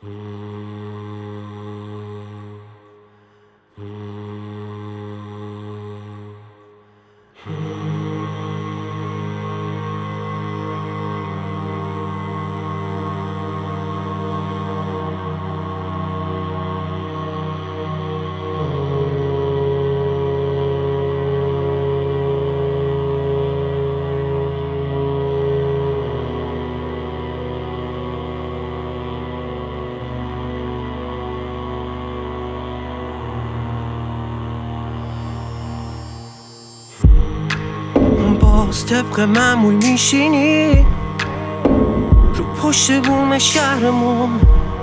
باز طبق معمول میشینی رو پشت بوم شهرمون،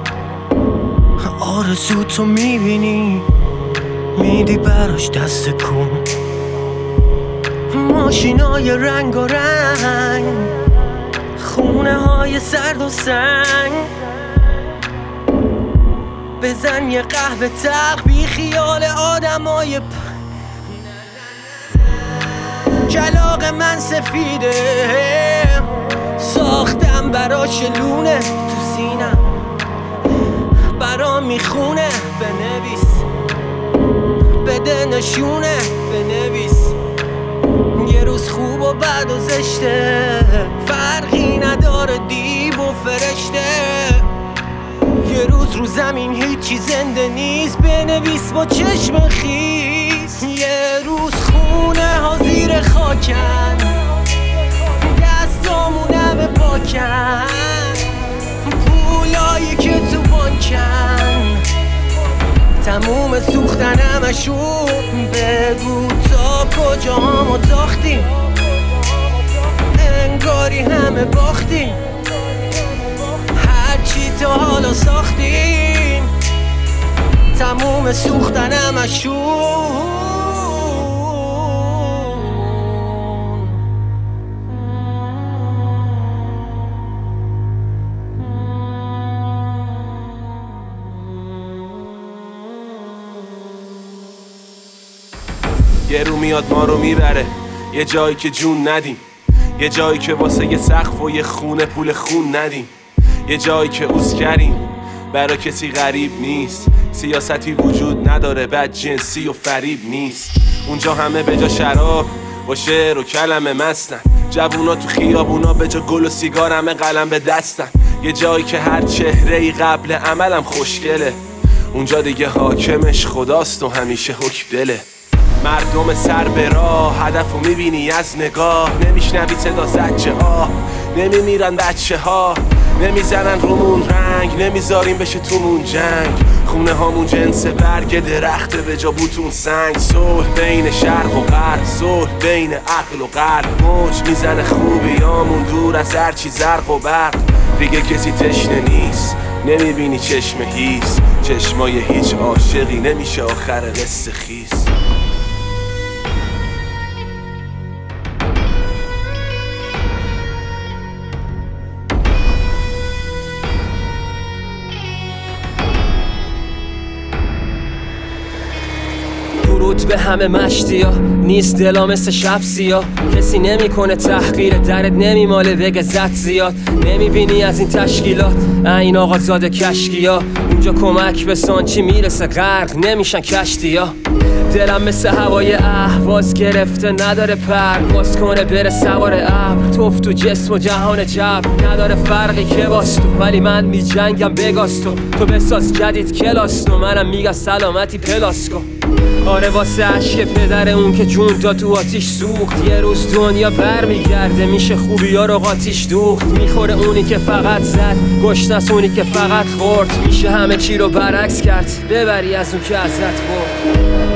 آرزو تو میبینی میدی براش دست کن. ماشینای رنگ و رنگ، خونه های سرد و سنگ، بزن یه قهوه تق بی خیال آدمای کلاغ من سفیده، ساختم براش لونه تو سینم، برام میخونه. بنویس بده نشونه، بنویس یه روز خوب و بد و زشته، فرقی نداره دیو و فرشته. یه روز رو زمین هیچی زنده نیست، بنویس با چشم خیس. یه روز خونه ها زیر خاکن، دستامونم پاکن، پولایی که تو بانکن تموم سوختنمشون. بگو تا کجا همو تاختیم، انگاری همه باختیم، هرچی تا حالا ساختیم تموم سوختنمشون. یه رو میاد ما رو میبره یه جایی که جون ندیم، یه جایی که واسه یه سقف و یه خونه پول خون ندیم، یه جایی که اوز کریم برا کسی غریب نیست، سیاستی وجود نداره بد جنسی و فریب نیست. اونجا همه به جا شراب و شعر و کلمه مستن، جوونا تو خیابونا به جا گل و سیگار همه قلم به دستن. یه جایی که هر چهره‌ای قبل عملم خوشگله، اونجا دیگه حاکمش خداست و همیشه حکم دله. مردم سر به راه، هدفو میبینی از نگاه، نمیشنوی صدا زجه ها، نمیمیرن بچه ها، نمیزنن رومون رنگ، نمیذاریم بشه تومون جنگ. خونه هامون جنس برگ درخته به جا بوتون سنگ. صلح بین شرق و غرب، صلح بین عقل و قلب، موج میزنه خوبیامون دور از هرچی زرق و برق. دیگه کسی تشنه نیست، نمیبینی چشم هیس، چشمای هیچ عاشقی نمیشه آخر قصه خیس. درود به همه مشتیا، نیست دلا مثل شب سیاه، کسی نمیکنه تحقیر درت، نمیماله بگه زد زیاد. نمیبینی از این تشکیلات این آقا زاده کشکیا، اونجا کمک به سانچی میرسه غرق نمیشن کشتیا. دلم مثل هوای اهواز گرفته نداره پرواز کنه بره سوار ابر، توف تو جسم و جهان جبر نداره فرقی که باز تو، ولی من میجنگم بگاز تو بساز جدید کلاس تو، منم میگم سلامتی پلاس کن. آره واسه عشق پدر اون که جون داد تو آتیش سوخت، یه روز دنیا برمیگرده میشه خوبی ها رو قاتیش دوخت. میخوره اونی که فقط زد، گشنس اونی که فقط خورد، میشه همه چی رو برعکس کرد ببری از اون که ازت برد.